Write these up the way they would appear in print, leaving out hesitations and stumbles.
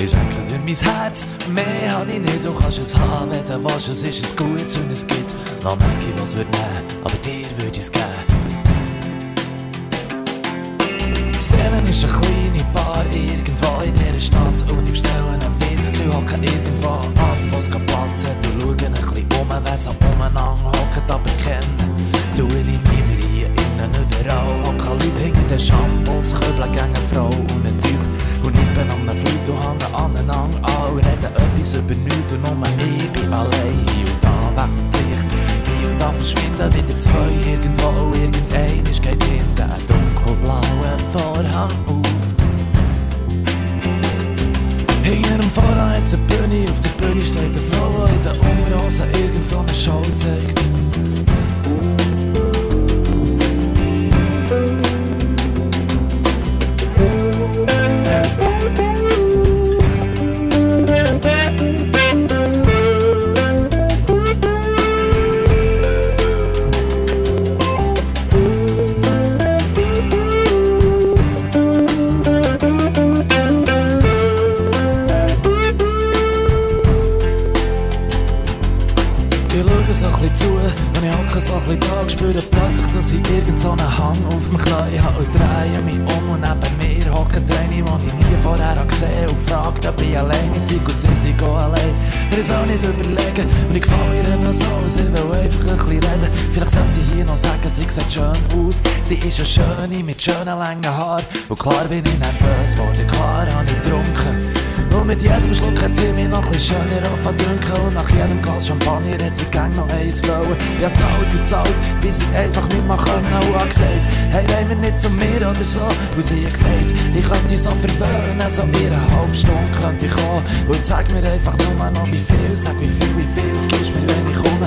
Ich schenke dir mein Herz, mehr hab ich nicht. Du kannst es haben, wenn du willst. Es ist ein Gutes und es gibt noch manche, was würd nehmen, aber dir würd ich's geben. Seelen ist eine kleine Bar irgendwo in dieser Stadt und ich bestelle einen Whisky, hocke irgendwo ab, wo's Platz hat und schaue ein bisschen wer so umeinander hockt, aber kennen du will ich niemand hier innen überall. Hocken Leute hinter den Shampoos, Köbeln gegen eine Frau und einen Typ und nippen an einem Fleut und hängen aneinander an und reden etwas über nichts und nur ich bin allein. Hier und da wechselt das Licht, hier und da verschwinden wieder zwei irgendwo. Irgendeiner geht hinter einen dunkelblauen Vorhang auf. Hinter dem Vorhang hat's eine Bühne, auf der Bühne steht eine Frau, die in der Unterhose irgend so eine Show zeigt. Ich schaue so ein bisschen zu, wenn ich hocke so ein bisschen da, spüre plötzlich, dass ich irgend so einen Hang auf dem Knie habe und drehe mich um und neben mir hockt eine, die ich nie vorher gesehen habe und fragt, ob ich alleine sei und sie sind allein. Will ich auch nicht überlegen und ich gefalle ihr noch so, sie will einfach ein bisschen reden. Vielleicht sollte ich hier noch sagen, sie sieht schön aus. Sie ist eine Schöne mit schönen langen Haaren und klar bin ich nervös geworden, klar habe ich getrunken. Und mit jedem Schluck hat sie mich noch ein bisschen schöner angefangen und nach jedem Glas Champagner hat sie gang noch eins wollen. Ich hab zahlt und zahlt, bis ich einfach nicht mehr können und hab gesagt, hey, wollen wir nicht zu mir oder so? Und sie hat gesagt, ich könnte so verwöhnen, so in einer halben Stunde könnte ich kommen. Und sag mir einfach nur noch wie viel, sag wie viel gibst mir, wenn ich komme.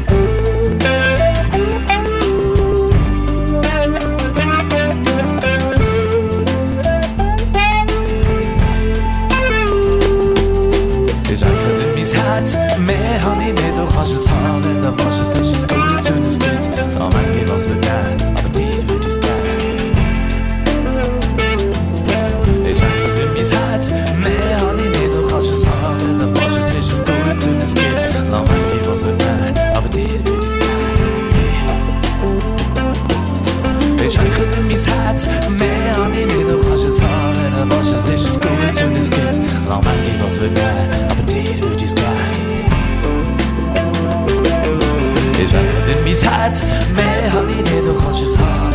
Ich schenke dir mein Herz, mehr hab ich nicht, du kannst es haben, wenn du willst. Es ist ein Gutes und es gibt noch manche, was wir geben, aber dir würd ich's geben. Ich schenke dir mein Herz, mehr hab ich nicht, du kannst es haben, wenn du willst. Es ist ein Gutes und es gibt noch manche, was wir geben, aber dir würd ich's geben. Ich schenke dir mein Herz, mehr hab ich nicht, du kannst es haben, wenn du willst. Es ist ein Gutes und es gibt noch manche, was wir geben, aber dir würd ich's geben. Ich schenke dir mein Herz, mehr hab ich nicht, du kannst es haben.